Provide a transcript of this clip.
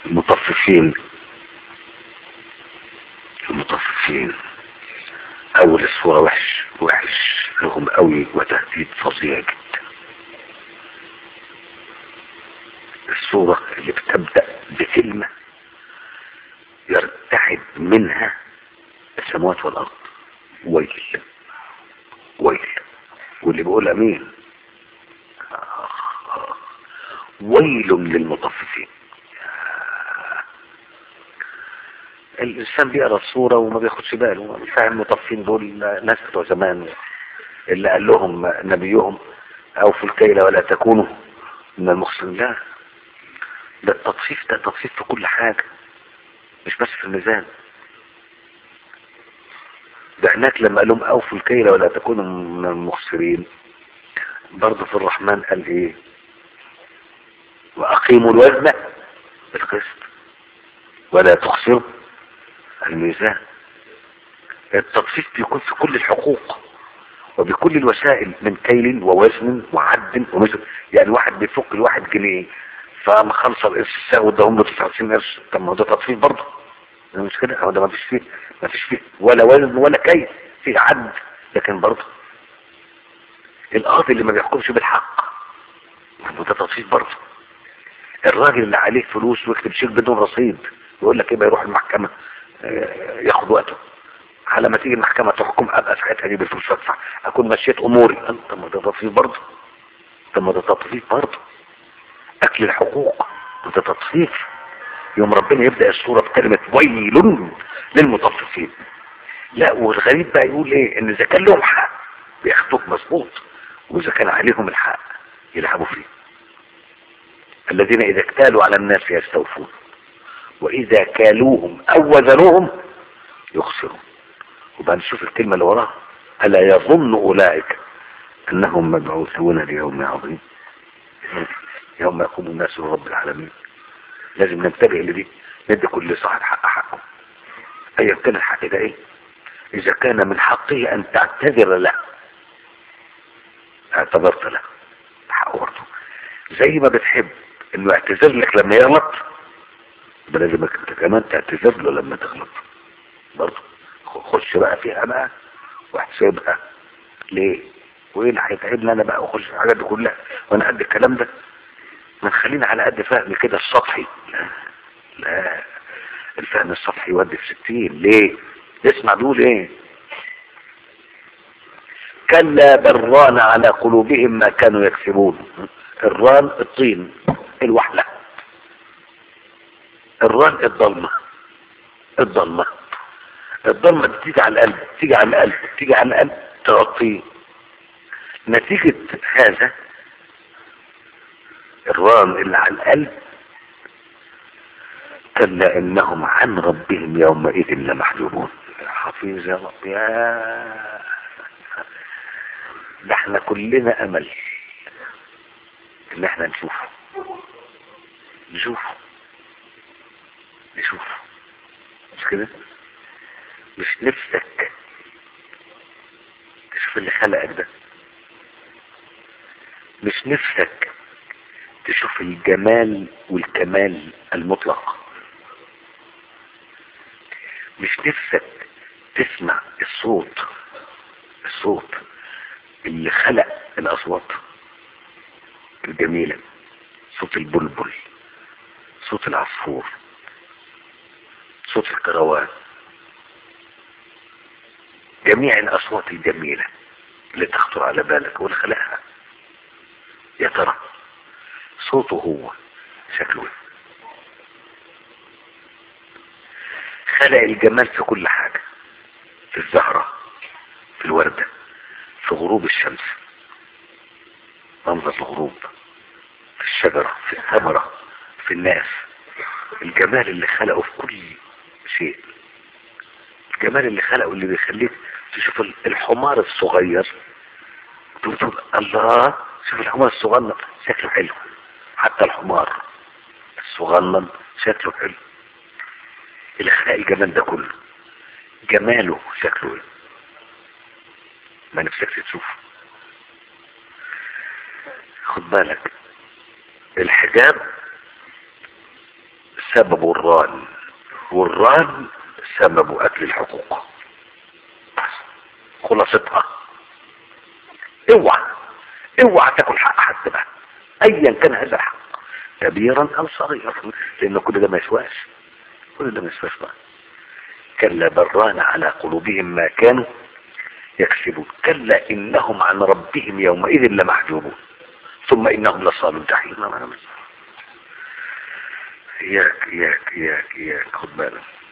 المطففين. المطففين اول الصورة وحش لهم قوي وتهديد فظيع جدا. الصورة اللي بتبدأ بكلمة يرتعد منها السماوات والارض، ويل ويل، واللي بيقول امين ويل للمطففين. الانسان بيقرا الصورة وما بياخدش باله، مش فاهم المطففين دول ناس بتوع زمان اللي قال لهم نبيهم اوفوا الكيل ولا تكونوا من المخسرين. لا، ده التطفيف، ده تطفيف في كل حاجة، مش بس في الميزان. ده هناك لما قال لهم اوفوا الكيل ولا تكونوا من المخسرين، برضه في الرحمن قال ايه؟ واقيموا الوزن بالقسط ولا تخسروا الميزان. التطفيف بيكون في كل الحقوق وبكل الوسائل، من كيل ووزن وعد ومثل. يعني واحد بيفك الواحد جنيه فما خلص القرش الساغ واداهم له 99 قرش، طب ما هو ده تطفيف برضه، مش كده؟ هو ده ما فيش فيه ولا وزن ولا كيل، فيه عد، لكن برضه القاضي اللي ما بيحكمش بالحق وده تطفيف برضه. الراجل اللي عليه فلوس ويكتب شيك بدون رصيد يقول لك ايه، بيروح المحكمة ياخد وقته، على ما تيجي المحكمة تحكم ابقى ساعتها اجيب الفلوس وادفع، اكون مشيت اموري. طب ما ده تطفيف برضه، طب ما ده تطفيف برضه، اكل الحقوق وده تطفيف. يوم ربنا يبدأ السورة بكلمة ويل للمطففين. لا، والغريب بقى يقول ايه؟ ان اذا كان لهم حق بياخدوك مظبوط، واذا كان عليهم الحق يلعبوا فيه. الذين اذا اكتالوا على الناس يستوفون واذا كالوهم او وزنوهم يخسرون. وبقى نشوف الكلمة اللي وراها، الا يظن اولئك انهم مبعوثون ليوم عظيم يوم يقوم الناس لرب العالمين. لازم ننتبه لدي، ندي كل صاحب حق حقه، ايا كان الحق ده ايه. اذا كان من حقه ان تعتذر له اعتذرت له، حقه برضه. زي ما بتحب انه يعتذر لك لما يغلط، لازم انت كمان تعتذر له لما تغلط برضه. خش بقى فيها بقى واحسبها ليه، وايه اللي هيتعبني انا بقى واخش في الحاجات دي كلها وانا قد الكلام ده؟ ما نخلينا على قد فهمي كده السطحي. لا لا، الفهم السطحي يودي في 60. ليه؟ اسمع بيقول ايه؟ كلا بل ران على قلوبهم ما كانوا يكسبون. الران الطين، الوحلة. الران الضلمة. الضلمة بتيجي على القلب، تيجي على القلب تغطيه. نتيجة هذا الران اللي على القلب، كلا انهم عن ربهم يومئذ لمحجوبون. حفيظ يا رب، يا ده احنا كلنا امل ان احنا نشوفه مش كده؟ مش نفسك تشوف اللي خلقك ده؟ مش نفسك تشوف الجمال والكمال المطلق؟ مش نفسك تسمع الصوت اللي خلق الاصوات الجميلة؟ صوت البلبل، صوت العصفور، صوت الكروان، جميع الاصوات الجميلة اللي تخطر على بالك واللي خلقها. يا ترى صوته هو شكله؟ خلق الجمال في كل حاجة، في الزهرة، في الوردة، في غروب الشمس، منظر الغروب، في الشجرة، في الثمرة، في الناس. الجمال اللي خلقه في كل شيء، الجمال اللي خلقه اللي بيخليك تشوف الحمار الصغير تقول الله، شوف الحمار الصغنن شكله حلو. حتى الحمار الصغنن شكله حلو. اللي خلق الجمال ده كله جماله شكله ايه؟ ما نفسكش تشوفه. خد بالك، الحجاب سبب الران، والران سبب اكل الحقوق. خلاصتها اوعى تاكل حق حد بقى، ايا كان هذا الحق كبيرا او صغيرا، لان كل ده ما يسواش، كل ده ما يسواش بقى. كلا بران على قلوبهم ما كانوا يكسبون، كلا انهم عن ربهم يومئذ لمحجوبون ثم انهم لصالوا الجحيم. اياك خد بالك.